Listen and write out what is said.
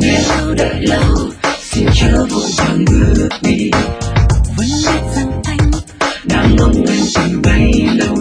yêu đợi lâu, xin chớ vội vàng bước đi. vẫn biết rằng anh đang mong anh từ bấy lâu.